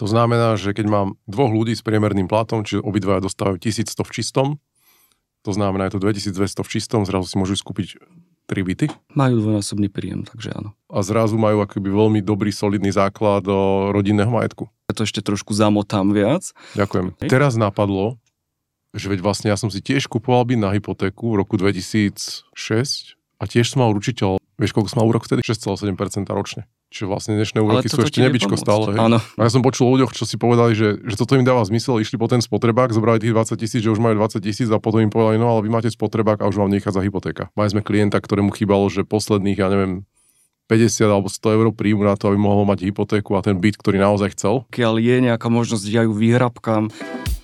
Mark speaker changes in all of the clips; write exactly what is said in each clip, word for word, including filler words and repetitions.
Speaker 1: To znamená, že keď mám dvoch ľudí s priemerným platom, čiže obidvaja dostávajú tisícsto v čistom, to znamená, je to dvetisícdvesto v čistom, zrazu si môžu skúpiť tri byty.
Speaker 2: Majú dvojnásobný príjem, takže áno.
Speaker 1: A zrazu majú akoby veľmi dobrý, solidný základ do rodinného majetku.
Speaker 2: Ja to ešte trošku zamotám viac.
Speaker 1: Ďakujem. Hej. Teraz napadlo, že veď vlastne ja som si tiež kupoval byt na hypotéku v roku dvetisícšesť a tiež som mal určiteľ. Vieš, koľko som mal úrok vtedy? šesť celá sedem percenta ročne. Čiže vlastne dnešné úroky sú ešte nebičko stále.
Speaker 2: Áno.
Speaker 1: A ja som počul o ľuďoch, čo si povedali, že, že toto im dáva zmysel, išli po ten spotrebák, zobrali tých dvadsať tisíc, že už majú dvadsať tisíc a potom im povedali, no ale vy máte spotrebák a už vám nechádza hypotéka. Mali sme klienta, ktorému chýbalo, že posledných, ja neviem, päťdesiat alebo sto eur príjmu na to, aby mohol mať hypotéku a ten byt, ktorý naozaj chcel.
Speaker 2: Keď je nejaká možnosť, ja ju vyhrabkám.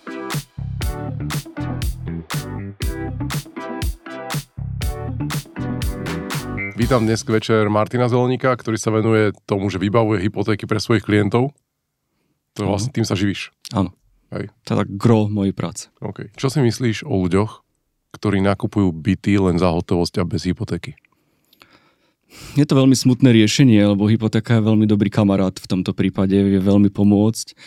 Speaker 1: Vítam dnes večer Martina Zeleníka, ktorý sa venuje tomu, že vybavuje hypotéky pre svojich klientov. To je vlastne, tým sa živíš.
Speaker 2: Áno.
Speaker 1: Hej.
Speaker 2: To je tak gro mojej práce.
Speaker 1: Okay. Čo si myslíš o ľuďoch, ktorí nakupujú byty len za hotovosť a bez hypotéky?
Speaker 2: Je to veľmi smutné riešenie, lebo hypotéka je veľmi dobrý kamarát v tomto prípade, vie veľmi pomôcť.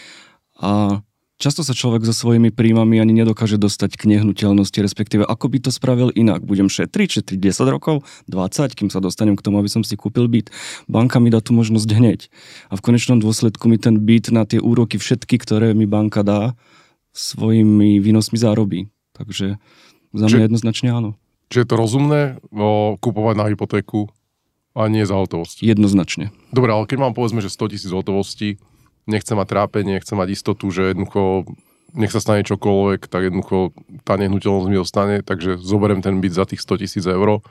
Speaker 2: A často sa človek so svojimi príjmami ani nedokáže dostať k nehnuteľnosti, respektíve ako by to spravil inak. Budem šetriť, šetriť desať rokov, dvadsať, kým sa dostanem k tomu, aby som si kúpil byt. Banka mi dá tú možnosť hneď. A v konečnom dôsledku mi ten byt na tie úroky všetky, ktoré mi banka dá, svojimi výnosmi zarobí. Takže za mňa jednoznačne áno.
Speaker 1: Čiže je to rozumné o, kúpovať na hypotéku a nie za hotovosť?
Speaker 2: Jednoznačne.
Speaker 1: Dobre, ale keď mám povedzme, že sto tisíc hotovosti, nechcem mať trápenie, chcem mať istotu, že jednoducho nech sa stane čokoľvek, tak jednoducho tá nehnuteľnosť mi ostane, takže zoberiem ten byt za tých sto tisíc eur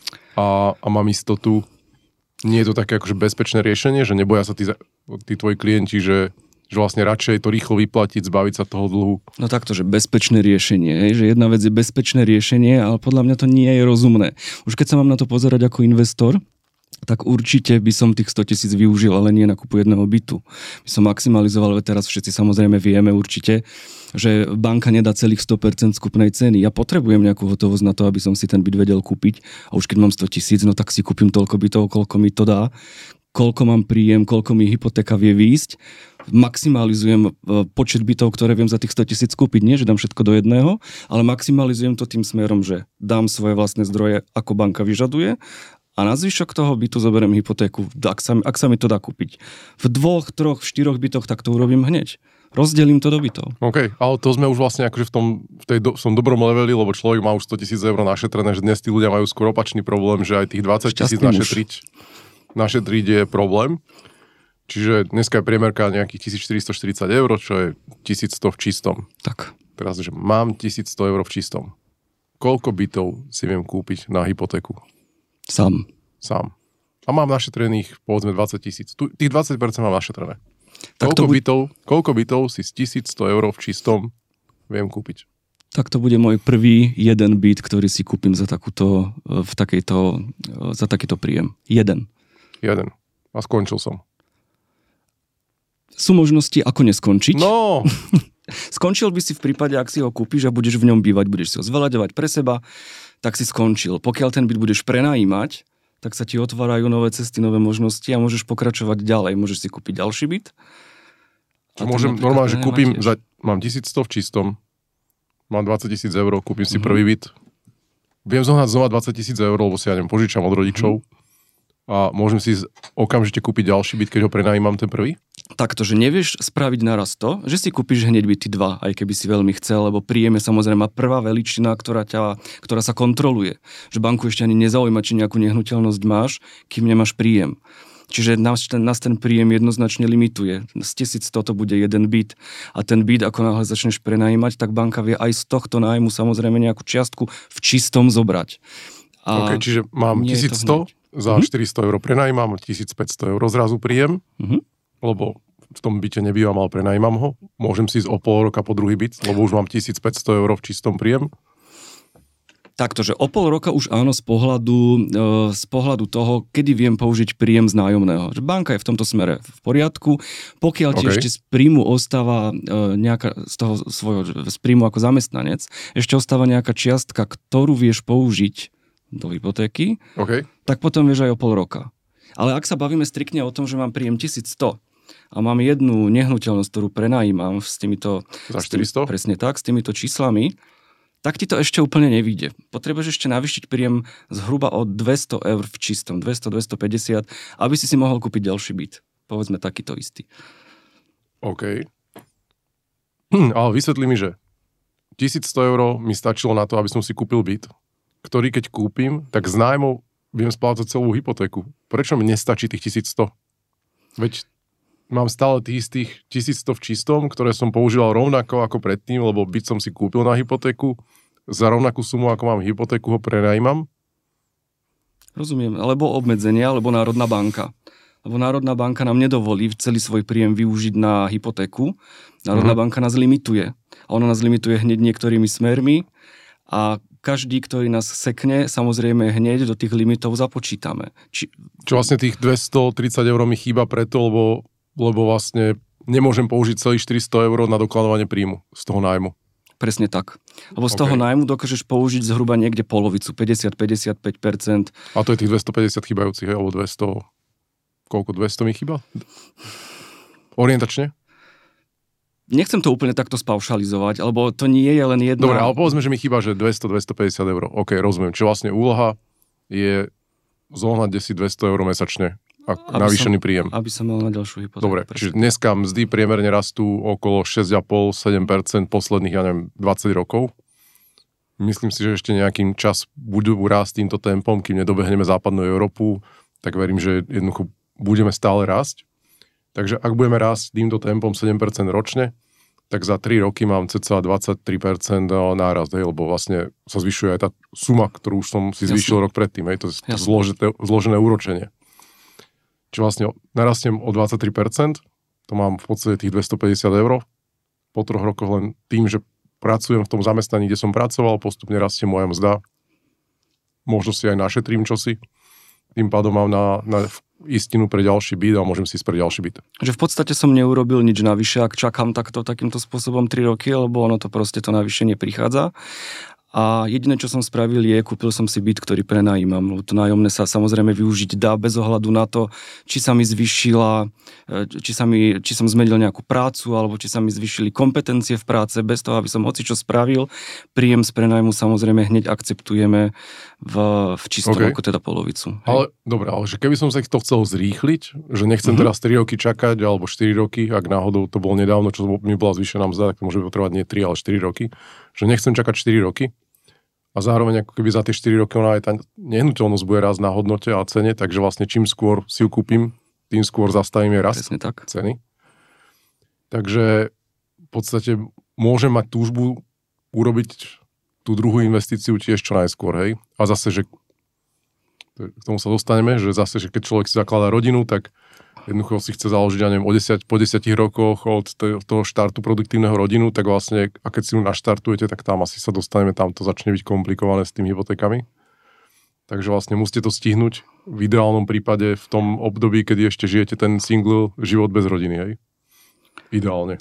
Speaker 1: a, a mám istotu. Nie je to také akože bezpečné riešenie, že neboja sa tí, tí tvoji klienti, že, že vlastne radšej to rýchlo vyplatiť, zbaviť sa toho dlhu?
Speaker 2: No takto, že bezpečné riešenie, že jedna vec je bezpečné riešenie, ale podľa mňa to nie je rozumné. Už keď sa mám na to pozerať ako investor, tak určite by som tých sto tisíc využil, ale nie na kúpu jedného bytu. By som maximalizoval, veď teraz všetci samozrejme vieme určite, že banka nedá celých sto percent skupnej ceny. Ja potrebujem nejakú hotovosť na to, aby som si ten byt vedel kúpiť a už keď mám sto tisíc, no tak si kúpim toľko bytov, koľko mi to dá, koľko mám príjem, koľko mi hypotéka vie výjsť. Maximalizujem počet bytov, ktoré viem za tých sto tisíc kúpiť. Nie, že dám všetko do jedného, ale maximalizujem to tým smerom, že dám svoje vlastné zdroje, ako banka vyžaduje. A na zvyšok toho bytu zoberiem hypotéku, ak sa, ak sa mi to dá kúpiť. V dvoch, troch, v štyroch bytoch, tak to urobím hneď. Rozdelím to do bytov.
Speaker 1: OK, ale to sme už vlastne akože v tom, v tej do, v tom dobrom leveli, lebo človek má už sto tisíc eur našetrené, že dnes tí ľudia majú skôr opačný problém, že aj tých dvadsať tisíc našetriť, našetriť je problém. Čiže dneska je priemerka nejakých tisícštyristoštyridsať eur, čo je tisícsto v čistom.
Speaker 2: Tak.
Speaker 1: Teraz, že mám tisícsto eur v čistom. Koľko bytov si viem kúpiť na hypotéku?
Speaker 2: Sám.
Speaker 1: Sám. A mám našetrených, povedzme, dvadsať tisíc. Tu, tých dvadsať percent mám našetrené.
Speaker 2: Tak
Speaker 1: koľko,
Speaker 2: bu-
Speaker 1: bytov, koľko bytov si z tisícsto eur v čistom viem kúpiť?
Speaker 2: Tak to bude môj prvý jeden byt, ktorý si kúpim za takúto, v takejto, za takýto príjem. Jeden.
Speaker 1: Jeden. A skončil som.
Speaker 2: Sú možnosti, ako neskončiť.
Speaker 1: No!
Speaker 2: Skončil by si v prípade, ak si ho kúpiš a budeš v ňom bývať, budeš si ho zveľaďovať pre seba, tak si skončil. Pokiaľ ten byt budeš prenajímať, tak sa ti otvárajú nové cesty, nové možnosti a môžeš pokračovať ďalej. Môžeš si kúpiť ďalší byt.
Speaker 1: Čo môžem normálne, že kúpim, za, mám tisícsto v čistom, mám dvadsať tisíc eur, kúpim si mm-hmm. prvý byt. Viem zohnať znova dvadsať tisíc eur, lebo si ja neviem, požičam od rodičov. Mm-hmm. A môžem si okamžite kúpiť ďalší byt, keď ho prenajímam ten prvý?
Speaker 2: Takto, že nevieš spraviť naraz to, že si kúpiš hneď byty dva, aj keby si veľmi chcel, lebo príjem je samozrejme prvá veličina, ktorá, ťa, ktorá sa kontroluje. Že banku ešte ani nezaujíma, či nejakú nehnuteľnosť máš, kým nemáš príjem. Čiže nás ten, nás ten príjem jednoznačne limituje. Z tisícsto to bude jeden byt. A ten byt, ako náhle začneš prenajímať, tak banka vie aj z tohto nájmu samozrejme nejakú čiastku v čistom zobrať.
Speaker 1: A OK, čiže mám tisícsto, za mm-hmm. štyristo eur prenajímam, tisícpäťsto eur zrazu príjem. Mm-hmm. Lebo v tom byte nebývam, ale prenajímam ho. Môžem si ísť o pol roka po druhý byt, lebo už mám tisícpäťsto eur v čistom príjem.
Speaker 2: Takto, že o pol roka už áno z pohľadu, z pohľadu toho, kedy viem použiť príjem z nájomného. Že banka je v tomto smere v poriadku. Pokiaľ ti okay. ešte z príjmu ostáva nejaká, z toho svojho, z príjmu ako zamestnanec, ešte ostáva nejaká čiastka, ktorú vieš použiť do hypotéky, okay. tak potom vieš aj o pol roka. Ale ak sa bavíme striktne o tom, že mám príjem tisícsto, a mám jednu nehnuteľnosť, ktorú prenajímam s týmito...
Speaker 1: Za štyristo?
Speaker 2: Presne tak, s týmito číslami, tak ti to ešte úplne nevyjde. Potrebuješ ešte navýšiť príjem zhruba o dvesto eur v čistom, dvesto až dvestopäťdesiat, aby si si mohol kúpiť ďalší byt. Povedzme takýto istý.
Speaker 1: OK. Hm, ale vysvetli mi, že tisícsto eur mi stačilo na to, aby som si kúpil byt, ktorý keď kúpim, tak z nájmov viem splácať celú hypotéku. Prečo mi nestačí tých tisícsto? Veď mám stále tých istých tisícsto v čistom, ktoré som používal rovnako ako predtým, lebo byt som si kúpil na hypotéku. Za rovnakú sumu, ako mám hypotéku, ho prenajímam.
Speaker 2: Rozumiem. Alebo obmedzenia, alebo Národná banka. Lebo Národná banka nám nedovolí celý svoj príjem využiť na hypotéku. Národná mm. banka nás limituje. A ona nás limituje hneď niektorými smermi a každý, ktorý nás sekne, samozrejme hneď do tých limitov započítame. Či...
Speaker 1: Čo vlastne tých dvestotridsať eur mi chýba preto, lebo, lebo vlastne nemôžem použiť celých štyristo eur na dokladovanie príjmu z toho nájmu.
Speaker 2: Presne tak. Lebo z okay. toho nájmu dokážeš použiť zhruba niekde polovicu, päťdesiat až päťdesiatpäť percent.
Speaker 1: A to je tých dvestopäťdesiat chýbajúcich, alebo dvesto... Koľko? dvesto mi chýba? Orientačne?
Speaker 2: Nechcem to úplne takto spaušalizovať, lebo to nie je len jedna...
Speaker 1: Dobre, ale povedzme, že mi chýba, že dvesto až dvestopäťdesiat eur. OK, rozumiem. Čiže vlastne úloha je zohnať si dvesto eur mesačne a navýšený príjem.
Speaker 2: Aby som mal na ďalšiu hypotéku.
Speaker 1: Dobre, presne. Čiže dneska mzdy priemerne rastú okolo šesť celá päť až sedem percent posledných, ja neviem, dvadsať rokov. Myslím si, že ešte nejakým čas budú rásť týmto tempom, kým nedobehneme západnú Európu, tak verím, že jednoducho budeme stále rásť. Takže ak budeme rásť týmto tempom sedem percent ročne, tak za tri roky mám cca dvadsaťtri percent nárast, hej, lebo vlastne sa zvyšuje aj tá suma, ktorú už som si zvýšil Jasne. rok predtým. Hej, to je to zložité, zložené úročenie. Čiže vlastne narastiem o dvadsaťtri percent, to mám v podstate tých dvestopäťdesiat eur. Po troch rokoch len tým, že pracujem v tom zamestnaní, kde som pracoval, postupne rastie moja mzda. Možno si aj našetrím čosi. Tým pádom mám na, na istinu pre ďalší byt a môžem si ísť pre ďalší byt.
Speaker 2: Že v podstate som neurobil nič navyše, ak čakám takto, takýmto spôsobom tri roky, lebo ono to proste to navýšenie prichádza. A jediné, čo som spravil je, kúpil som si byt, ktorý prenajímam. To nájomné sa samozrejme využiť dá bez ohľadu na to, či sa mi zvyšila, či, sa mi, či som zmenil nejakú prácu, alebo či sa mi zvyšili kompetencie v práce, bez toho, aby som hoci čo spravil. Príjem z prenajmu samozrejme hneď akceptujeme v, v čistom, okay. ako teda polovicu.
Speaker 1: Ale dobre, ale že keby som sa to chcel zrýchliť, že nechcem mm-hmm. teraz tri roky čakať, alebo štyri roky, ak náhodou to bolo nedávno, čo mi bola zvýšená mzda, tak to môže potrebovať nie tri, ale štyri roky, že nechcem čakať štyri roky. A zároveň ako keby za tie štyri roky ona aj tá nehnuteľnosť bude rast na hodnote a cene, takže vlastne čím skôr si ju kúpim, tým skôr zastavím jej rast
Speaker 2: tak.
Speaker 1: ceny. Takže v podstate môžem mať túžbu urobiť tú druhú investíciu tiež čo najskôr, hej. A zase, že k tomu sa dostaneme, že zase, že keď človek si zakladá rodinu, tak jednoducho si chce založiť, ja neviem, o desať, po desiatich rokoch od toho štartu produktívneho rodinu, tak vlastne, a keď si ju naštartujete, tak tam asi sa dostaneme, tam to začne byť komplikované s tými hypotékami. Takže vlastne musíte to stihnúť v ideálnom prípade v tom období, kedy ešte žijete ten single život bez rodiny, hej? Ideálne.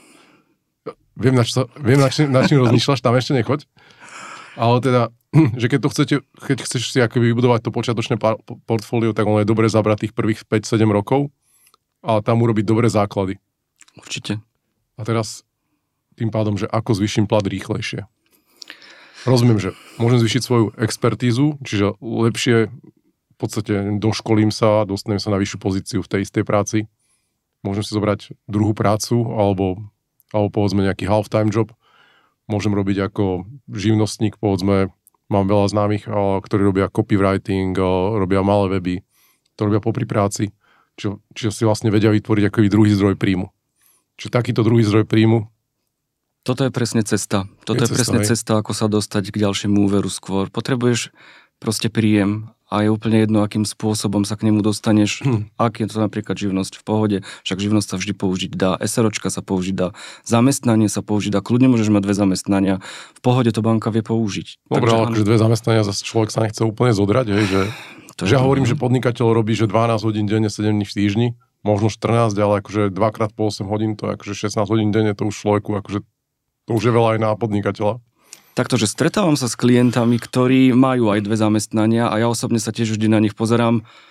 Speaker 1: Viem, na čo, viem, na čím, na čím rozmýšľaš, tam ešte nechoď. Ale teda, že keď to chcete, keď chceš si akoby vybudovať to počiatočné portfólio, tak ono je dobre zabrať tých prvých päť sedem rokov a tam urobiť dobré základy.
Speaker 2: Určite.
Speaker 1: A teraz tým pádom, že ako zvýšim plat rýchlejšie. Rozumiem, že môžem zvýšiť svoju expertízu, čiže lepšie v podstate doškolím sa, dostanem sa na vyššiu pozíciu v tej istej práci. Môžem si zobrať druhú prácu alebo, alebo povedzme nejaký half-time job. Môžem robiť ako živnostník, povedzme, mám veľa známych, ktorí robia copywriting, robia malé weby, to robia popri práci, čiže, čiže si vlastne vedia vytvoriť ako druhý zdroj príjmu. Čiže takýto druhý zdroj príjmu.
Speaker 2: Toto je presne cesta. Toto je, je presne cesta, cesta, ako sa dostať k ďalšiemu úveru skôr. Potrebuješ proste príjem a je úplne jedno, akým spôsobom sa k nemu dostaneš. Hm. Ak je to napríklad živnosť v pohode, však živnosť sa vždy použiť dá, SROčka sa použiť dá, zamestnanie sa použiť dá, kľudne môžeš mať dve zamestnania. V pohode to banka vie použiť.
Speaker 1: Dobre, ale akože dve zamestnania, zase človek sa nechce úplne zodrať, hej, že, že ja hovorím, že podnikateľ robí, že dvanásť hodín denne, sedem dní v týždni, možno štrnásť, ale akože dvakrát po osem hodín, to je akože šestnásť hodín denne, to už človeku, akože to už je veľa aj na podnikateľa.
Speaker 2: Takto, že stretávam sa s klientami, ktorí majú aj dve zamestnania a ja osobne sa tiež vždy na nich pozerám.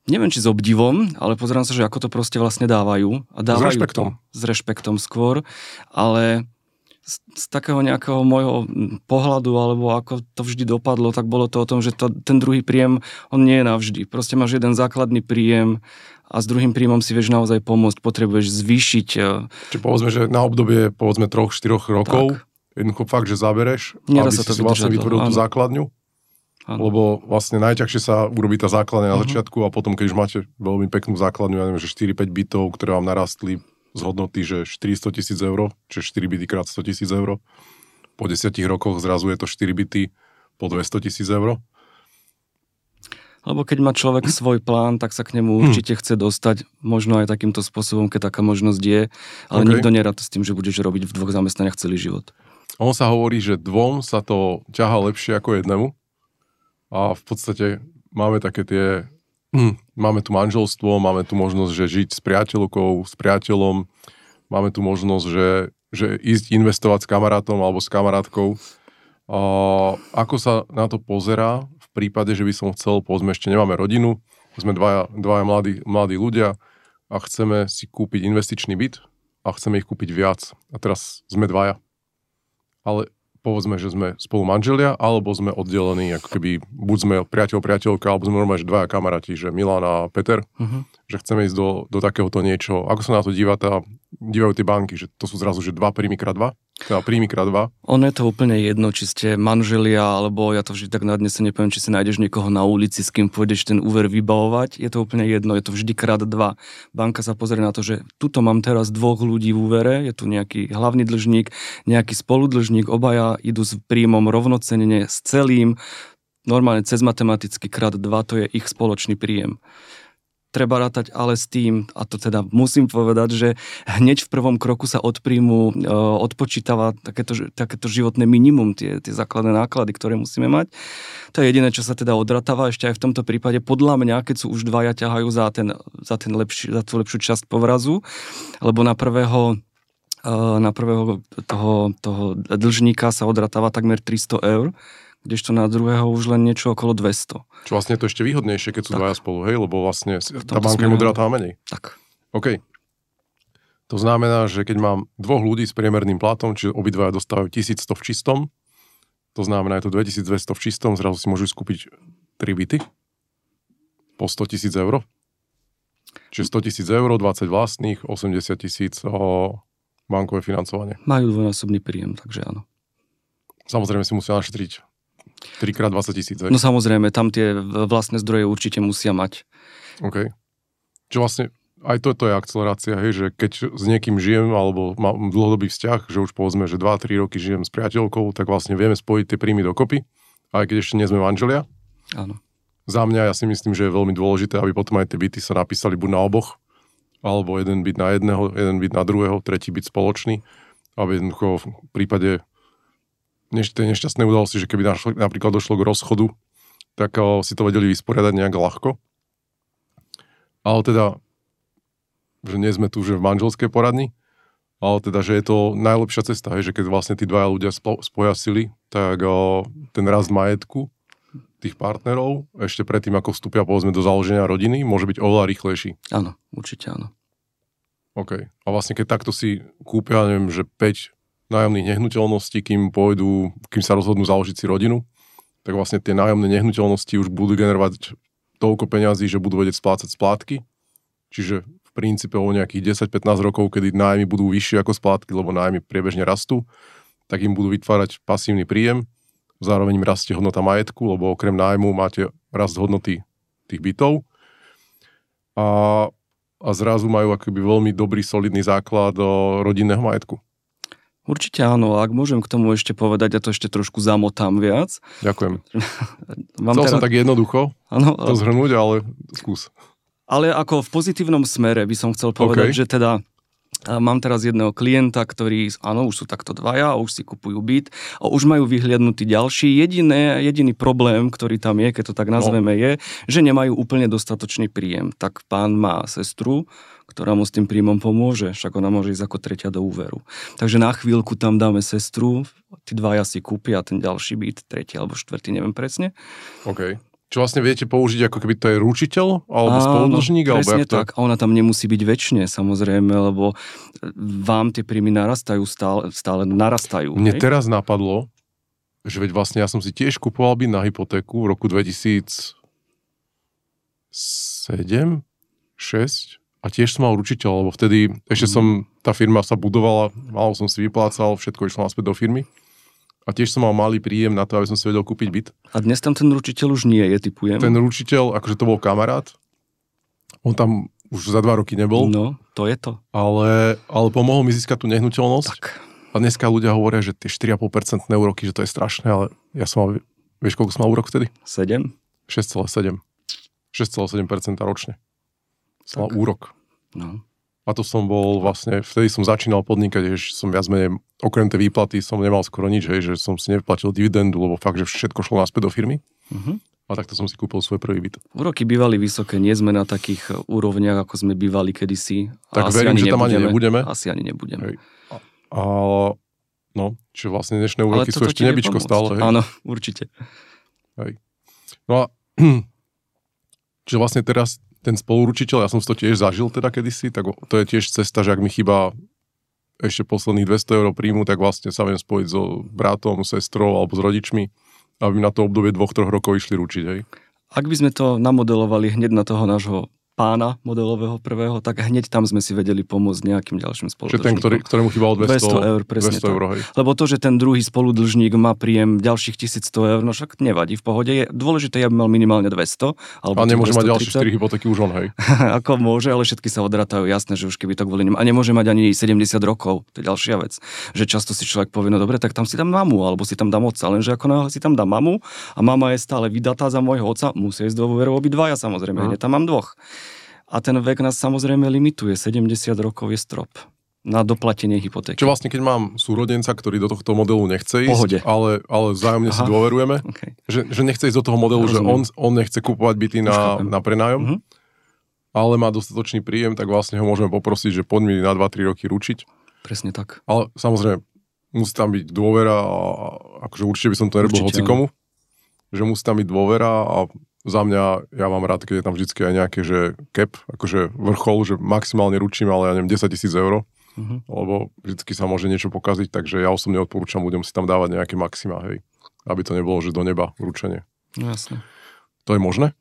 Speaker 2: neviem, či s obdivom, ale pozerám sa, že ako to proste vlastne dávajú. A dávajú
Speaker 1: s rešpektom.
Speaker 2: To, s rešpektom skôr, ale z, z takého nejakého môjho pohľadu, alebo ako to vždy dopadlo, tak bolo to o tom, že to, ten druhý príjem, on nie je navždy. Proste máš jeden základný príjem a s druhým príjmom si vieš naozaj pomôcť, potrebuješ zvýšiť.
Speaker 1: Čiže povedzme, že na obdobie povedzme troch štyroch rokov, tak. Jednoducho fakt, že zabereš,
Speaker 2: Nedá
Speaker 1: aby
Speaker 2: sa to
Speaker 1: si vlastne vytvoril tú základňu.
Speaker 2: Ano.
Speaker 1: Lebo vlastne najťažšie sa urobí tá základňa na uh-huh. začiatku a potom, keď už máte veľmi peknú základňu, ja neviem, že štyri päť bytov, ktoré vám narastli z hodnoty, že štyristo tisíc eur, čiže štyri byty krát sto tisíc eur. Po desiatich rokoch zrazu je to štyri byty po dvesto tisíc eur.
Speaker 2: Lebo keď má človek svoj plán, tak sa k nemu určite chce dostať, možno aj takýmto spôsobom, keď taká možnosť je, ale okay. Nikto neráta s tým, že budeš robiť v dvoch zamestnaniach celý život.
Speaker 1: On sa hovorí, že dvom sa to ťahá lepšie ako jednému. A v podstate máme také tie, hm, máme tu manželstvo, máme tu možnosť, že žiť s priateľkou, s priateľom, máme tu možnosť, že, že ísť investovať s kamarátom alebo s kamarátkou. A ako sa na to pozerá v prípade, že by som chcel, povedzme, ešte nemáme rodinu, sme dvaja, dvaja mladí, mladí ľudia a chceme si kúpiť investičný byt a chceme ich kúpiť viac. A teraz sme dvaja. Ale povedzme, že sme spolu manželia, alebo sme oddelení, ako keby buď sme priateľ, priateľka, alebo sme normálne, že dvaja kamaráti, že Milan a Peter, uh-huh. že chceme ísť do, do takéhoto niečo. Ako sa na to díva tá, dívajú tie banky, že to sú zrazu, že dva príjmy krát dva? Teda príjmy krát dva?
Speaker 2: Ono je to úplne jedno, či ste manželia, alebo ja to vždy tak nadnesene poviem, či si nájdeš niekoho na ulici, s kým pôjdeš ten úver vybavovať. Je to úplne jedno, je to vždy krát dva. Banka sa pozrie na to, že tuto mám teraz dvoch ľudí v úvere, je tu nejaký hlavný dlžník, nejaký spoludlžník, obaja idú s príjmom rovnocenne s celým, normálne cez matematicky krát dva, to je ich spoločný príjem. Treba rátať ale s tým, a to teda musím povedať, že hneď v prvom kroku sa od príjmu e, odpočítava takéto, takéto životné minimum, tie, tie základné náklady, ktoré musíme mať. To je jediné, čo sa teda odratáva ešte aj v tomto prípade. Podľa mňa, keď sú už dvaja ťahajú za, ten, za, ten lepší, za tú lepšiu časť povrazu, lebo na prvého, e, na prvého toho, toho dlžníka sa odratáva takmer tristo eur, kdežto na druhého už len niečo okolo dvesto.
Speaker 1: Čo vlastne je to ešte výhodnejšie, keď sú tak. Dvaja spolu, hej, lebo vlastne tá banka im odrátava menej.
Speaker 2: Tak.
Speaker 1: OK. To znamená, že keď mám dvoch ľudí s priemerným platom, čiže obidvaja dostávajú tisícsto v čistom, to znamená, je to dvetisícdvesto v čistom, zrazu si môžu skúpiť tri byty po sto tisíc eur. Čiže sto tisíc eur, dvadsať vlastných, osemdesiat tisíc bankové financovanie.
Speaker 2: Majú dvojnásobný príjem, takže áno.
Speaker 1: Samozrejme si musia našetriť tri krát dvadsať tisíc.
Speaker 2: No samozrejme, tam tie vlastné zdroje určite musia mať.
Speaker 1: OK. Čiže vlastne aj toto je akcelerácia, hej, že keď s niekým žijem, alebo mám dlhodobý vzťah, že už povedzme, že dva tri roky žijem s priateľkou, tak vlastne vieme spojiť tie príjmy dokopy, aj keď ešte nie sme manželia.
Speaker 2: Áno.
Speaker 1: Za mňa ja si myslím, že je veľmi dôležité, aby potom aj tie byty sa napísali buď na oboch, alebo jeden byt na jedného, jeden byt na druhého, tretí byt spoločný, aby jednoducho v prípade než tej nešťastnej udalosti, že keby našlo, napríklad došlo k rozchodu, tak o, si to vedeli vysporiadať nejak ľahko. Ale teda, že nie sme tu že v manželskej poradni, ale teda, že je to najlepšia cesta, hej, že keď vlastne tí dvaja ľudia spo, spoja sily, tak o, ten rast majetku tých partnerov, ešte predtým, ako vstúpia povedzme do založenia rodiny, môže byť oveľa rýchlejší.
Speaker 2: Áno, určite áno.
Speaker 1: OK. A vlastne keď takto si kúpia, neviem, že päť nájomných nehnuteľností, kým pôjdu, kým sa rozhodnú založiť si rodinu, tak vlastne tie nájomné nehnuteľnosti už budú generovať toľko peňazí, že budú vedieť splácať splátky. Čiže v princípe o nejakých desať pätnásť rokov, kedy nájmy budú vyššie ako splátky, lebo nájmy priebežne rastú, tak im budú vytvárať pasívny príjem, zároveň im rastie hodnota majetku, lebo okrem nájmu máte rast hodnoty tých bytov a, a zrazu majú akoby veľmi dobrý, solidný základ rodinného majetku.
Speaker 2: Určite áno, ak môžem k tomu ešte povedať, ja to ešte trošku zamotám viac.
Speaker 1: Ďakujem.
Speaker 2: Mám
Speaker 1: Chcel
Speaker 2: teraz...
Speaker 1: som tak jednoducho ano, to zhrnúť, ale skús.
Speaker 2: Ale ako v pozitívnom smere by som chcel povedať, okay. že teda mám teraz jedného klienta, ktorý, áno, už sú takto dvaja, už si kupujú byt a už majú vyhliadnutý ďalší. Jediné, jediný problém, ktorý tam je, keď to tak nazveme, no. je, že nemajú úplne dostatočný príjem. Tak pán má sestru, ktorá mu s tým príjmom pomôže, však ona môže ísť ako tretia do úveru. Takže na chvíľku tam dáme sestru, tí dvaja si kúpia ten ďalší byt, tretí alebo štvrtý, neviem presne.
Speaker 1: OK. Čo vlastne viete použiť, ako keby to je ručiteľ, alebo
Speaker 2: Áno,
Speaker 1: spoludlžník, alebo
Speaker 2: presne
Speaker 1: jak to...
Speaker 2: tak. A ona tam nemusí byť väčšine, samozrejme, lebo vám tie príjmy narastajú, stále, stále narastajú.
Speaker 1: Mne
Speaker 2: hej?
Speaker 1: teraz napadlo, že veď vlastne ja som si tiež kupoval byt na hypotéku v roku dvetisícsedem, šesť a tiež som mal ručiteľ, lebo vtedy ešte mm. som, tá firma sa budovala, málo som si vyplácal, všetko išlo naspäť do firmy. A tiež som mal malý príjem na to, aby som si vedel kúpiť byt.
Speaker 2: A dnes tam ten ručiteľ už nie je, typujem.
Speaker 1: Ten ručiteľ, akože to bol kamarát, on tam už za dva roky nebol.
Speaker 2: No, to je to.
Speaker 1: Ale, ale pomohol mi získať tú nehnuteľnosť.
Speaker 2: Tak.
Speaker 1: A dneska ľudia hovoria, že tie štyri celé päť percent úroky, že to je strašné, ale ja som mal, vieš, koľko som mal úrok vtedy?
Speaker 2: sedem?
Speaker 1: šesť celé sedem. šesť celé sedem percent ročne. Som mal úrok.
Speaker 2: No.
Speaker 1: A to som bol vlastne, vtedy som začínal podnikať, že som viac menej, okrem tej výplaty som nemal skoro nič, hej, že som si neplatil dividendu, lebo fakt, že všetko šlo naspäť do firmy. Uh-huh. A takto som si kúpil svoj prvý byt.
Speaker 2: Úroky bývali vysoké, nie sme na takých úrovniach, ako sme bývali kedysi.
Speaker 1: Tak verím, že tam ani nebudeme.
Speaker 2: Asi ani nebudeme.
Speaker 1: Hej. A, no, čiže vlastne dnešné úroky sú ešte nebičko stále. Hej.
Speaker 2: Áno, určite.
Speaker 1: Hej. No a čiže vlastne teraz ten spoluručiteľ, ja som si to tiež zažil teda kedysi, tak to je tiež cesta, že ak mi chýba ešte posledných dvesto eur príjmu, tak vlastne sa viem spojiť so bratom, sestrou alebo s rodičmi, aby na to obdobie dvoch, troch rokov išli ručiť. Hej.
Speaker 2: Ak by sme to namodelovali hneď na toho nášho pána modelového prvého, tak hneď tam sme si vedeli pomôcť nejakým ďalším spoludlžníkom.
Speaker 1: Čiže ten, ktorý, ktorému chýbalo dvesto
Speaker 2: eur, presne
Speaker 1: dvesto eur, hej.
Speaker 2: Lebo to, že ten druhý spoludlžník má príjem ďalších tisícsto eur, no však nevadí, v pohode. Je dôležité, aby mal minimálne dvesto. Alebo
Speaker 1: a nemôže mať ďalšie štyri hypotéky už on, hej.
Speaker 2: Ako môže, ale všetky sa odrátajú, jasné, že už keby to kvôli nim. A nemôže mať ani sedemdesiat rokov, to je ďalšia vec. Že často si človek povie, no dobre, tak tam si tam mamu, alebo si tam dám otca, lenže ako náhle si tam dá mamu a mama je stále vydatá za môjho otca, musí ísť do úveru obidvaja, samozrejme, hneď tam mám dvoch. A ten vek nás samozrejme limituje. sedemdesiat rokov je strop na doplatenie hypotéky.
Speaker 1: Čo vlastne, keď mám súrodenca, ktorý do tohto modelu nechce ísť,
Speaker 2: Pohode.
Speaker 1: ale, ale vzájomne Aha. si dôverujeme, okay. že, že nechce ísť do toho modelu, Rozumiem. že on, on nechce kupovať byty na, na prenájom, uh-huh. ale má dostatočný príjem, tak vlastne ho môžeme poprosiť, že poď mi na dva tri roky ručiť.
Speaker 2: Presne tak.
Speaker 1: Ale samozrejme, musí tam byť dôvera a akože určite by som to nerobil hocikomu, že musí tam byť dôvera a za mňa, ja mám rád, keď je tam vždycky aj nejaké, že cap, akože vrchol, že maximálne ručím, ale ja neviem, desaťtisíc eur, uh-huh. lebo vždycky sa môže niečo pokaziť, takže ja osobne odporúčam ľuďom si tam dávať nejaké maxima, hej, aby to nebolo, že do neba ručenie.
Speaker 2: No jasne.
Speaker 1: To je možné?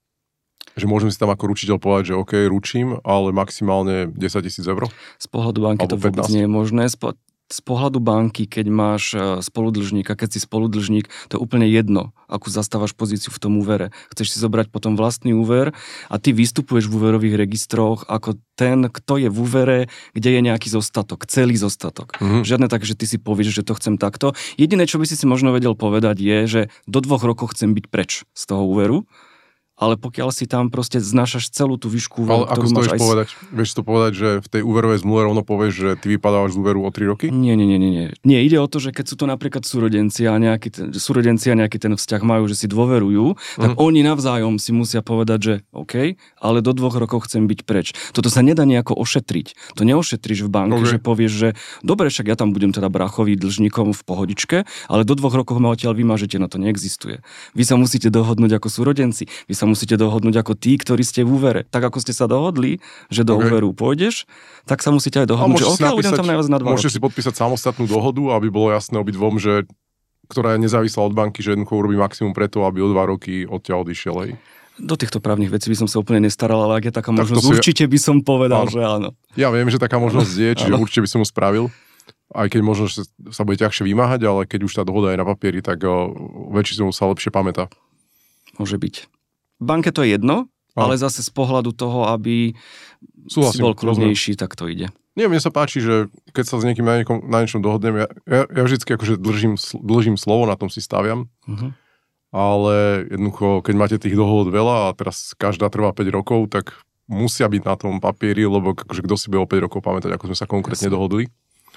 Speaker 1: Že môžem si tam ako ručiteľ povedať, že OK, ručím, ale maximálne desaťtisíc eur?
Speaker 2: Z pohľadu banky to vôbec nie je možné. Spo- z pohľadu banky, keď máš spoludlžníka, keď si spoludlžník, to je úplne jedno, akú zastávaš pozíciu v tom úvere. Chceš si zobrať potom vlastný úver a ty vystupuješ v úverových registroch ako ten, kto je v úvere, kde je nejaký zostatok, celý zostatok. Mm-hmm. Žiadne tak, že ty si povieš, že to chcem takto. Jediné, čo by si si možno vedel povedať je, že do dvoch rokov chcem byť preč z toho úveru. Ale pokiaľ si tam proste znášaš celú tú výšku úveru,
Speaker 1: ale ako to vieš aj... povedať? Vieš to povedať, že v tej úverovej zmluve rovno povieš, že ty vypadávaš z úveru o tri roky?
Speaker 2: Nie, nie, nie, nie. Nie, ide o to, že keď sú to napríklad súrodenci a nejaký ten, súrodenci a nejaký ten vzťah majú, že si dôverujú, mm. tak oni navzájom si musia povedať, že OK, ale do dvoch rokov chcem byť preč. Toto sa nedá nejako ošetriť. To neošetríš v banke, okay. že povieš, že dobre, však ja tam budem teda brachovi dlžníkom v pohodičke, ale do dvoch rokov ma odtiaľ vymažete, no to neexistuje. Vy sa musíte dohodnúť ako súrodenci. Vy sa musíte dohodnúť ako tí, ktorí ste v úvere. Tak ako ste sa dohodli, že do okay. úveru pôjdeš, tak sa musíte aj dohodnúť, že OK, budem tam najviac na dva roky.
Speaker 1: Môžete si podpísať samostatnú dohodu, aby bolo jasné obidvom, že ktorá je nezávislá od banky, že jednoducho urobí maximum preto, aby o dva roky odtiaľ odišiel. Hej.
Speaker 2: Do týchto právnych vecí by som sa úplne nestaral, ale ak je taká tak možnosť, si... určite by som povedal, áno. že áno.
Speaker 1: Ja viem, že taká možnosť je, čiže určite by som ju spravil. Aj keď možno sa bude ťažšie vymáhať, ale keď už tá dohoda je na papieri, tak väčšinou sa lepšie pamätá.
Speaker 2: Môže byť. Banke to je jedno, a. ale zase z pohľadu toho, aby Súhlasím, si bol kľudnejší, tak to ide.
Speaker 1: Nie, mne sa páči, že keď sa s niekým na, niekom, na niečom dohodnem, ja, ja, ja vždycky akože držím, dlžím slovo, na tom si staviam, uh-huh. ale jednoducho, keď máte tých dohod veľa a teraz každá trvá päť rokov, tak musia byť na tom papieri, lebo akože kto si bude o päť rokov pamätať, ako sme sa konkrétne Jasne. dohodli.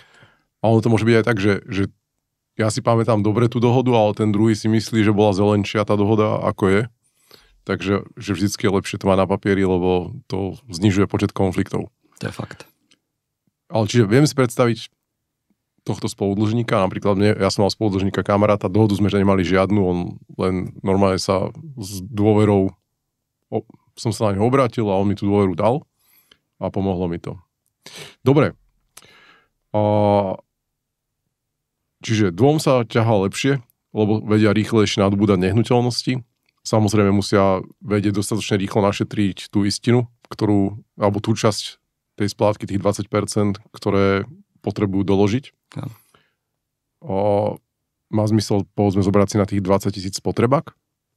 Speaker 1: A ono to môže byť aj tak, že, že ja si pamätám dobre tú dohodu, ale ten druhý si myslí, že bola zelenšia tá dohoda, ako je. Takže že vždycky je lepšie to mať na papieri, lebo to znižuje počet konfliktov.
Speaker 2: To je fakt.
Speaker 1: Ale čiže viem si predstaviť tohto spoludlžníka. Napríklad mne, ja som mal spoludlžníka kamaráta, dohodu sme, že nemali žiadnu, on len normálne sa s dôverou, o, som sa na ňo obrátil a on mi tú dôveru dal a pomohlo mi to. Dobre. A, čiže dvom sa ťahá lepšie, lebo vedia rýchlejšie nadobúdať nehnuteľnosti. Samozrejme musia vedieť dostatočne rýchlo našetriť tú istinu, ktorú, alebo tú časť tej splátky, tých dvadsať percent, ktoré potrebujú doložiť. Ja. O, má zmysel, povedzme, zobrať si na tých dvadsať tisíc spotrebák?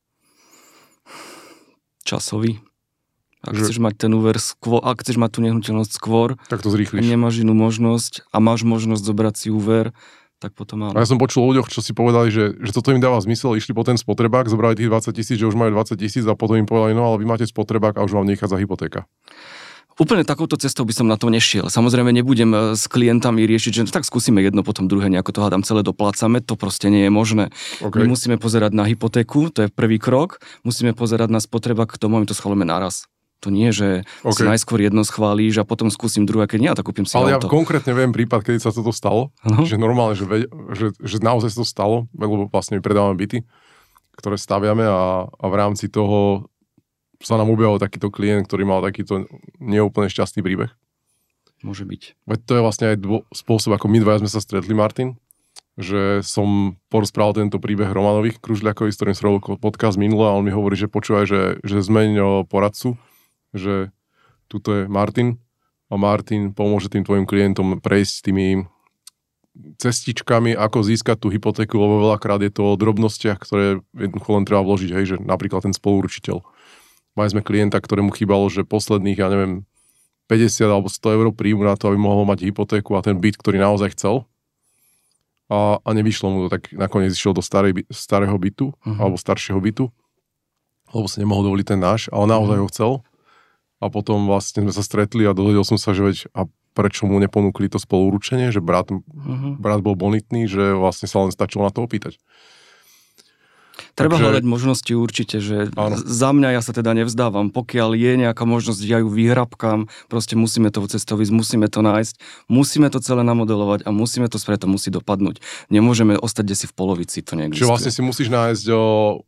Speaker 2: Časový. Ak že... chceš mať ten úver skôr, ak chceš mať tú nehnuteľnosť skôr,
Speaker 1: tak to zrýchliš.
Speaker 2: Nemáš inú možnosť a máš možnosť zobrať si úver, tak potom áno.
Speaker 1: A ja som počul o ľuďoch, čo si povedali, že, že toto im dáva zmysel, išli po ten spotrebák, zobrali tých dvadsať tisíc, že už majú dvadsať tisíc a potom im povedali, no ale vy máte spotrebák a už vám nechádza hypotéka.
Speaker 2: Úplne takouto cestou by som na to nešiel. Samozrejme nebudem s klientami riešiť, že tak skúsime jedno, potom druhé, nejako to hádam celé doplácame, to proste nie je možné. Okay. My musíme pozerať na hypotéku, to je prvý krok, musíme pozerať na spotrebák, k tomu my to schválime naraz. To nie, že okay. si najskôr jedno schválíš a potom skúsim druhé, keď nie, tak kúpim si
Speaker 1: ale
Speaker 2: auto.
Speaker 1: Ja konkrétne viem prípad, kedy sa toto stalo, ano? Že normálne, že, ve, že, že naozaj sa to stalo, lebo vlastne my predávame byty, ktoré staviame a, a v rámci toho sa nám objavil takýto klient, ktorý mal takýto neúplne šťastný príbeh.
Speaker 2: Môže byť.
Speaker 1: Veď to je vlastne aj dvo- spôsob, ako my dvaja sme sa stretli, Martin, že som porozprával tento príbeh Romanovi Kružľakovi, s ktorým som robil podcast minule a on mi hovorí, že počúvaj, že, že zmeň o poradcu, že tuto je Martin a Martin pomôže tým tvojim klientom prejsť tými cestičkami, ako získať tú hypotéku, lebo veľakrát je to o drobnostiach, ktoré jednoducho len treba vložiť, hej, že napríklad ten spoluurčiteľ. Mali sme klienta, ktorému chýbalo, že posledných, ja neviem, päťdesiat alebo sto eur príjmu na to, aby mohol mať hypotéku a ten byt, ktorý naozaj chcel. A, a nevyšlo mu to, tak nakoniec išiel do starej, starého bytu, uh-huh. alebo staršieho bytu, lebo sa nemohol dovoliť ten náš, ale naozaj uh-huh. ho chcel. A potom vlastne sme sa stretli a dozvedel som sa, že veď, a prečo mu neponúkli to spoluurčenie, že brat, uh-huh. brat bol bonitný, že vlastne sa len stačilo na to opýtať.
Speaker 2: Treba
Speaker 1: Takže...
Speaker 2: hľadať možnosti určite, že áno. Za mňa ja sa teda nevzdávam. Pokiaľ je nejaká možnosť, ja ju vyhrabkám, proste musíme to cestou ísť, musíme to nájsť, musíme to celé namodelovať a musíme to spreto musí dopadnúť. Nemôžeme ostať kde si v polovici, to neexistuje.
Speaker 1: Čiže vlastne si musíš nájsť, o...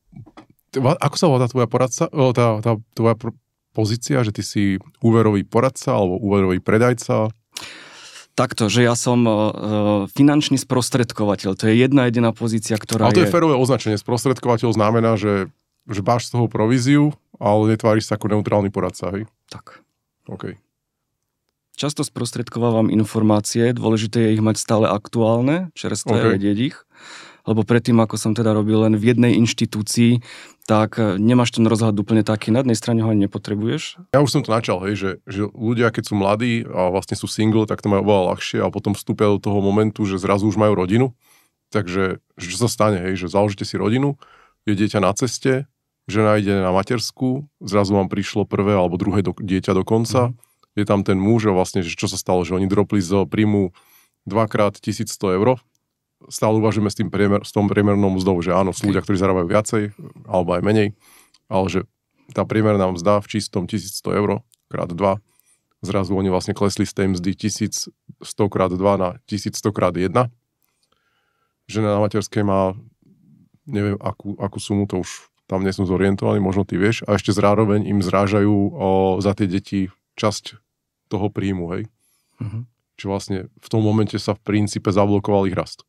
Speaker 1: ako sa volá tá tvoja poradca, o, tá, tá tvoja pr- pozícia, že ty si úverový poradca alebo úverový predajca?
Speaker 2: Takto, že ja som uh, finančný sprostredkovateľ. To je jedna jediná pozícia, ktorá je...
Speaker 1: Ale to je, je férové označenie. Sprostredkovateľ znamená, že, že máš z toho províziu, ale netváriš sa ako neutrálny poradca, hej?
Speaker 2: Tak.
Speaker 1: OK.
Speaker 2: Často sprostredkovávam informácie, dôležité je ich mať stále aktuálne, čerstvé, okay. vedieť ich. Lebo predtým, ako som teda robil len v jednej inštitúcii, tak nemáš ten rozhľad úplne taký. Na jednej strane ho ani nepotrebuješ. Ja
Speaker 1: už som to načal, hej, že, že ľudia, keď sú mladí a vlastne sú single, tak to majú oveľa ľahšie a potom vstúpia do toho momentu, že zrazu už majú rodinu. Takže čo sa stane, hej, že založíte si rodinu, je dieťa na ceste, žena ide na matersku, zrazu vám prišlo prvé alebo druhé do, dieťa dokonca, mm. je tam ten muž a vlastne, že čo sa stalo, že oni dropli z príjmu dvakrát tisícsto eur. Stále uvažujeme s tým priemer, s tom priemernou mzdou, že áno, sú ľudia, ktorí zarábajú viacej, alebo aj menej, ale že tá priemerná mzda v čistom tisícsto eur krát dva, zrazu oni vlastne klesli z tej mzdy tisícsto krát dva na tisícsto krát jedna. Žena na materskej má, neviem, akú, akú sumu, to už tam nie som zorientovaný, možno ty vieš, a ešte zároveň im zrážajú o, za tie deti časť toho príjmu, hej. Uh-huh. Čiže vlastne v tom momente sa v princípe zablokoval ich rast.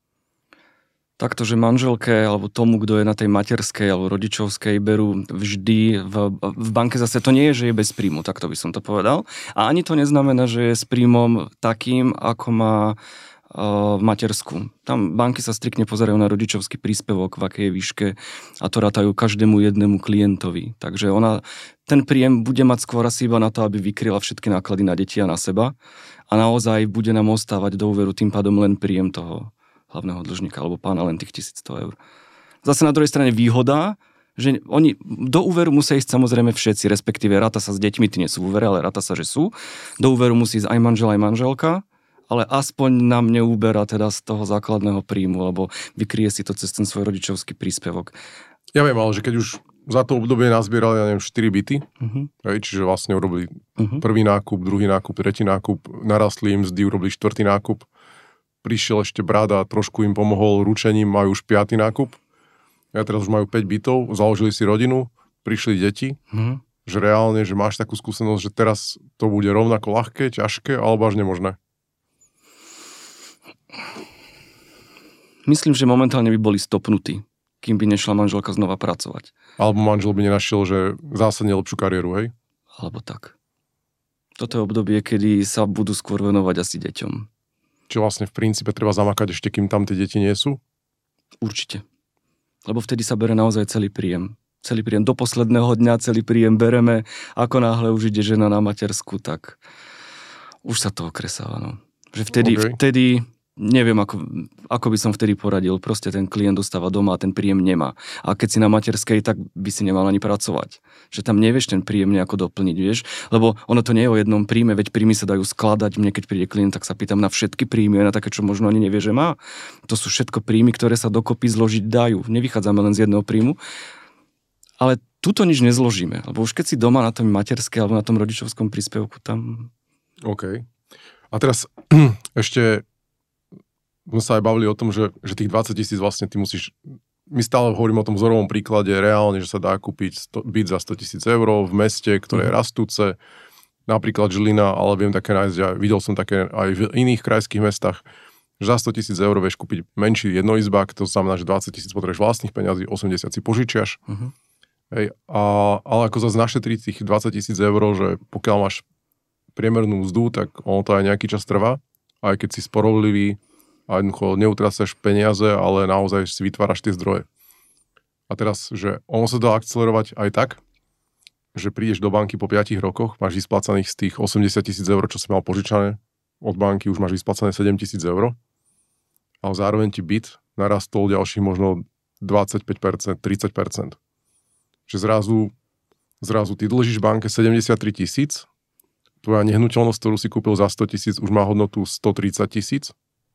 Speaker 2: Takto, že manželke alebo tomu, kto je na tej materskej alebo rodičovskej, berú vždy v, v banke zase to nie je, že je bez príjmu, takto by som to povedal. A ani to neznamená, že je s príjmom takým, ako má uh, v matersku. Tam banky sa striktne pozerajú na rodičovský príspevok, v akej výške a to rátajú každému jednému klientovi. Takže ona, ten príjem bude mať skôr asi iba na to, aby vykryla všetky náklady na deti a na seba a naozaj bude nám ostávať do úveru tým pádom len príjem toho hlavného dlžníka alebo pána len tých tisícsto eur. Zase na druhej strane výhoda, že oni do úveru musia ísť samozrejme všetci, respektíve ráta sa s deťmi, tí nie sú v úvere, ale ráta sa, že sú. Do úveru musí ísť aj manžel, aj manželka, ale aspoň nám neúberá teda z toho základného príjmu, lebo vykryje si to cez ten svoj rodičovský príspevok.
Speaker 1: Ja viem, ale že keď už za to obdobie nazbierali, ja neviem, štyri byty, uh-huh. hej, čiže vlastne urobili uh-huh. prvý nákup, druhý nákup, tretí nákup, narastli im mzdy, urobili štvrtý nákup, prišiel ešte brat a trošku im pomohol ručením, majú už piaty nákup. Ja teraz už majú päť bytov, založili si rodinu, prišli deti.
Speaker 2: Mhm.
Speaker 1: Že reálne, že máš takú skúsenosť, že teraz to bude rovnako ľahké, ťažké, alebo až nemožné?
Speaker 2: Myslím, že momentálne by boli stopnutí, kým by nešla manželka znova pracovať.
Speaker 1: Alebo manžel by nenašiel, že zásadne lepšiu kariéru, hej?
Speaker 2: Alebo tak. Toto je obdobie, kedy sa budú skôr venovať asi deťom.
Speaker 1: Čiže vlastne v princípe treba zamakať ešte, kým tam tie deti nie sú?
Speaker 2: Určite. Lebo vtedy sa bere naozaj celý príjem. Celý príjem do posledného dňa, celý príjem bereme. Ako náhle už ide žena na matersku, tak už sa to okresáva. No. Že vtedy, okay. vtedy neviem, ako, ako by som vtedy poradil. Proste ten klient dostáva doma a ten príjem nemá. A keď si na materskej, tak by si nemal ani pracovať. Že tam nevieš ten príjem nejako doplniť, vieš? Lebo ono to nie je o jednom príjme, veď príjmy sa dajú skladať. Mne keď príde klient, tak sa pýtam na všetky príjmy, na také, čo možno ani nevie, že má. To sú všetko príjmy, ktoré sa dokopy zložiť dajú. Nevychádzame len z jedného príjmu. Ale tuto nič nezložíme. Lebo už keď si doma na tom materskej alebo na tom rodičovskom príspevku, tam...
Speaker 1: OK. A teraz ešte sme sa aj bavili o tom, že, že tých dvadsať tisíc vlastne ty musíš, my stále hovoríme o tom vzorovom príklade, reálne, že sa dá kúpiť sto, byt za sto tisíc eur v meste, ktoré je rastúce, napríklad Žilina, ale viem také nájsť, ja videl som také aj v iných krajských mestách, že za sto tisíc eur vieš kúpiť menší jednoizbák, to znamená, že dvadsať tisíc potrebuješ vlastných peňazí, osemdesiat si požičiaš. Uh-huh. Hej, a, ale ako zase našetriť tých dvadsať tisíc eur, že pokiaľ máš priemernú mzdu, tak ono to aj nejaký čas trvá, aj keď si sporovlivý, a jednoducho neutracaš peniaze, ale naozaj si vytváraš tie zdroje. A teraz, že ono sa dá akcelerovať aj tak, že prídeš do banky po piatich rokoch, máš vysplácaných z tých osemdesiat tisíc eur, čo si mal požičané od banky, už máš vysplácané sedem tisíc eur, ale zároveň ti byt narastol ďalších možno dvadsaťpäť percent, tridsať percent. Že zrazu, zrazu ty dlžíš banke sedemdesiattri tisíc, tvoja nehnuteľnosť, ktorú si kúpil za sto tisíc, už má hodnotu stotridsať tisíc.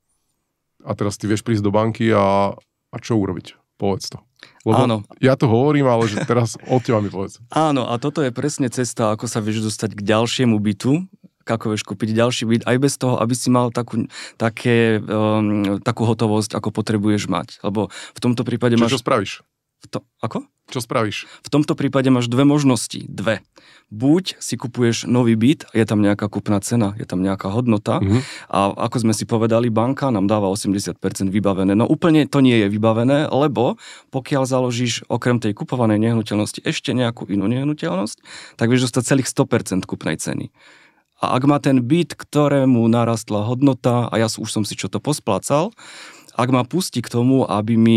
Speaker 1: A teraz ty vieš prísť do banky a, a čo urobiť? Povedz to. Lebo áno. Ja to hovorím, ale že teraz od teba mi povedz.
Speaker 2: Áno, a toto je presne cesta, ako sa vieš dostať k ďalšiemu bytu, ako vieš kúpiť ďalší byt, aj bez toho, aby si mal takú, také, um, takú hotovosť, ako potrebuješ mať. Lebo v tomto prípade
Speaker 1: čo,
Speaker 2: máš...
Speaker 1: Čo spravíš?
Speaker 2: To, ako?
Speaker 1: Čo spravíš?
Speaker 2: V tomto prípade máš dve možnosti. Dve. Buď si kupuješ nový byt, je tam nejaká kúpna cena, je tam nejaká hodnota mm-hmm. a ako sme si povedali, banka nám dáva osemdesiat percent vybavené. No úplne to nie je vybavené, lebo pokiaľ založíš okrem tej kupovanej nehnuteľnosti ešte nejakú inú nehnuteľnosť, tak vieš dostať celých sto percent kúpnej ceny. A ak má ten byt, ktorému narastla hodnota, a ja už som si čo to posplácal, ak ma pustí k tomu, aby mi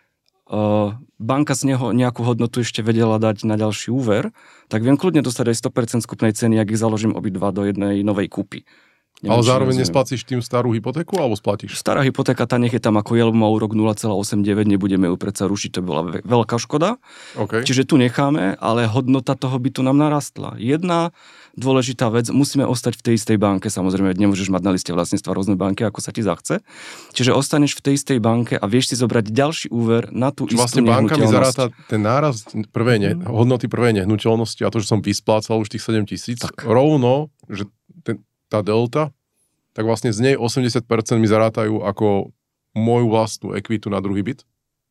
Speaker 2: Uh, banka z neho nejakú hodnotu ešte vedela dať na ďalší úver, tak viem kľudne dostať aj sto percent skupnej ceny, ak ich založím obidva do jednej novej kúpy.
Speaker 1: Neviem, ale zároveň nesplatíš tým starú hypotéku, alebo splatíš?
Speaker 2: Stará hypotéka, tá nech je tam ako je, lebo má úrok nula celá osemdesiatdeväť, nebudeme ju predsa rušiť, to bola ve- veľká škoda. Okay. Čiže tu necháme, ale hodnota toho bytu nám narastla. Jedna dôležitá vec, musíme ostať v tej istej banke, samozrejme, nemôžeš mať na liste vlastníctva rôzne banky, ako sa ti zachce. Čiže ostaneš v tej istej banke a vieš si zobrať ďalší úver na tú Čiže istú vlastne banka mi zaráta
Speaker 1: ten nárast prvej ne- hodnoty prvej nehnuteľnosti a to, že som vysplácal už tých sedem tisíc, rovno, že ten tá delta, tak vlastne z nej osemdesiat percent mi zarátajú ako moju vlastnú ekvitu na druhý byt?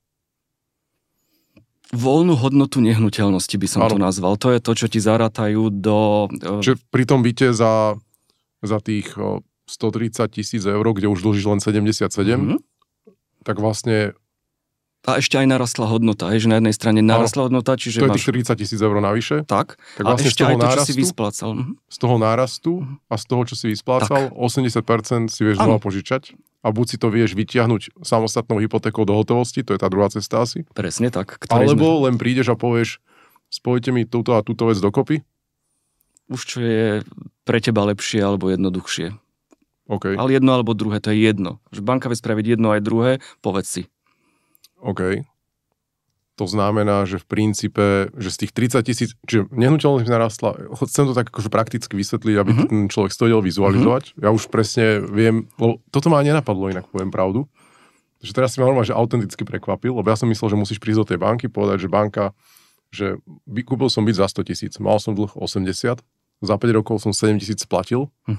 Speaker 2: Voľnú hodnotu nehnuteľnosti by som ano. to nazval. To je to, čo ti zarátajú do...
Speaker 1: Čiže pri tom byte za, za tých stotridsať tisíc eur, kde už dlžíš len sedemdesiatsedem, mm-hmm. tak vlastne...
Speaker 2: A ešte aj narastla hodnota, hej, že na jednej strane narastla hodnota, čiže
Speaker 1: to je
Speaker 2: máš...
Speaker 1: tých štyridsať tisíc eur navyše.
Speaker 2: Tak,
Speaker 1: tak
Speaker 2: vlastne
Speaker 1: a ešte aj to,
Speaker 2: nárastu, čo si vysplácal.
Speaker 1: Z toho nárastu a z toho, čo si vysplácal, tak. osemdesiat percent si vieš znova požičať a buď si to vieš vytiahnuť samostatnou hypotékou do hotovosti, to je tá druhá cesta asi.
Speaker 2: Presne tak.
Speaker 1: Alebo
Speaker 2: sme...
Speaker 1: len prídeš a povieš, spojite mi túto a túto vec dokopy.
Speaker 2: Už čo je pre teba lepšie alebo jednoduchšie.
Speaker 1: Okay.
Speaker 2: Ale jedno alebo druhé, to je jedno. Že banka vie spraviť jedno aj druhé, povedz si.
Speaker 1: OK. To znamená, že v princípe, že z tých tridsať tisíc, čiže nehnuteľnosť narastla, chcem to tak akože prakticky vysvetliť, aby uh-huh. ten človek to vedel vizualizovať. Uh-huh. Ja už presne viem, lebo toto ma nenapadlo, inak poviem pravdu. Že teraz si ma normálne, že autenticky prekvapil, lebo ja som myslel, že musíš prísť do tej banky, povedať, že banka, že kúpil som byt za sto tisíc, mal som dlh osemdesiat, za päť rokov som sedem tisíc splatil, uh-huh.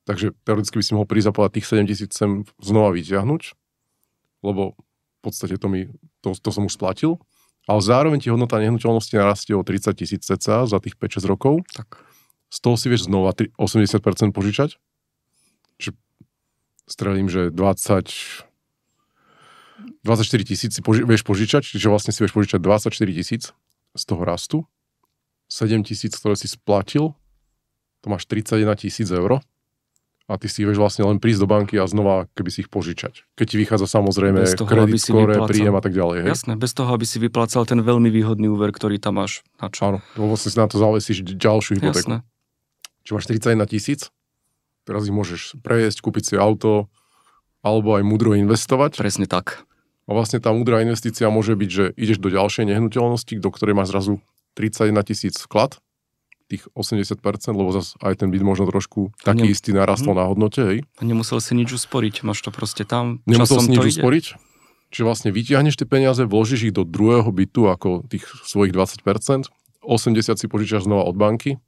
Speaker 1: Takže teoreticky by si mohol prísť a povedať, tých sedem tisíc sem znova vyťahnuť, lebo v podstate to, mi, to, to som už splatil. Ale zároveň ti hodnota nehnuteľnosti narastie o tridsať tisíc cca za tých päť šesť rokov.
Speaker 2: Tak.
Speaker 1: Z toho si vieš znova osemdesiat percent požičať. Čiže strelím, že dvadsať, dvadsaťštyri tisíc si poži- vieš požičať, čiže vlastne si vieš požičať dvadsaťštyri tisíc z toho rastu. sedem tisíc, ktoré si splatil, to máš tridsaťjeden tisíc eur. A ty si vieš vlastne len prísť do banky a znova keby si ich požičať. Keď ti vychádza samozrejme kredit, skóre, príjem a tak ďalej. Hej?
Speaker 2: Jasné, bez toho, aby si vyplácal ten veľmi výhodný úver, ktorý tam máš. Na čo?
Speaker 1: Áno, lebo si na to zavesíš ďalšiu hypotéku.
Speaker 2: Jasné.
Speaker 1: Čiže máš tridsaťjeden tisíc, teraz ich môžeš prejesť, kúpiť si auto, alebo aj múdro investovať.
Speaker 2: Presne tak.
Speaker 1: A vlastne tá múdra investícia môže byť, že ideš do ďalšej nehnuteľnosti, do ktorej máš zrazu tridsaťjeden tisíc vklad, tých osemdesiat percent, lebo zase aj ten byt možno trošku taký
Speaker 2: Nem...
Speaker 1: istý narastol hm. na hodnote, hej.
Speaker 2: A nemusel si nič usporiť, máš to proste tam.
Speaker 1: Nemusel si nič
Speaker 2: ide.
Speaker 1: usporiť, čiže vlastne vytiahneš tie peniaze, vložíš ich do druhého bytu ako tých svojich dvadsať percent, osemdesiat si požičaš znova od banky,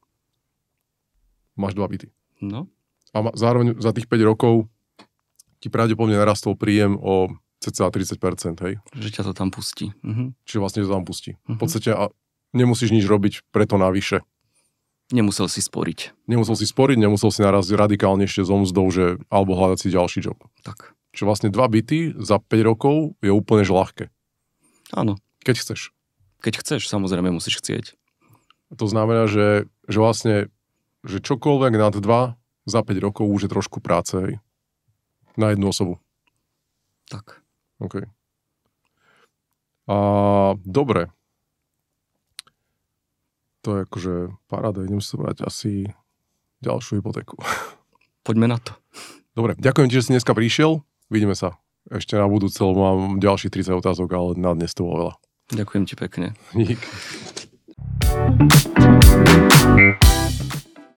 Speaker 1: máš dva byty.
Speaker 2: No.
Speaker 1: A zároveň za tých päť rokov ti pravdepodobne narastol príjem o cca tridsať percent, hej.
Speaker 2: Že ťa to tam pustí. Mhm.
Speaker 1: Čiže vlastne to tam pustí.
Speaker 2: Mhm.
Speaker 1: V podstate a nemusíš nič robiť preto navyše.
Speaker 2: Nemusel si sporiť.
Speaker 1: Nemusel si sporiť, nemusel si naraz radikálne ešte so mzdou, že alebo hľadať si ďalší job.
Speaker 2: Tak.
Speaker 1: Čiže vlastne dva byty za päť rokov je úplne že ľahké.
Speaker 2: Áno.
Speaker 1: Keď chceš.
Speaker 2: Keď chceš, samozrejme musíš chcieť.
Speaker 1: To znamená, že, že vlastne že čokoľvek nad dva za päť rokov už je trošku práce, hej. Na jednu osobu.
Speaker 2: Tak.
Speaker 1: OK. A dobre. To je akože paráda, idem si brať asi ďalšiu hypotéku.
Speaker 2: Poďme na to.
Speaker 1: Dobre, ďakujem ti, že si dneska prišiel. Vidíme sa ešte na budúce, lebo mám ďalších tridsať otázok, ale na dnes to bolo veľa.
Speaker 2: Ďakujem ti pekne.
Speaker 1: Dík.